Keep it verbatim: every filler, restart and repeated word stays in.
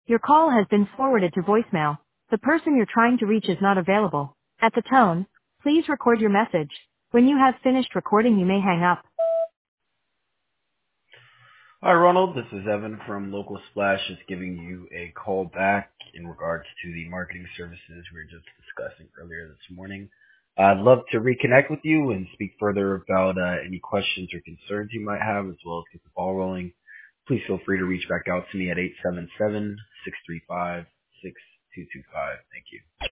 Your call has been forwarded to voicemail. The person you're trying to reach is not available. At the tone, please record your message. When you have finished recording, you may hang up. Hi, Ronald. This is Evan from Local Splash, just giving you a call back in regards to the marketing services we were just discussing earlier this morning. I'd love to reconnect with you and speak further about uh, any questions or concerns you might have, as well as get the ball rolling. Please feel free to reach back out to me at eight seven seven, six three five, six two two five. Thank you.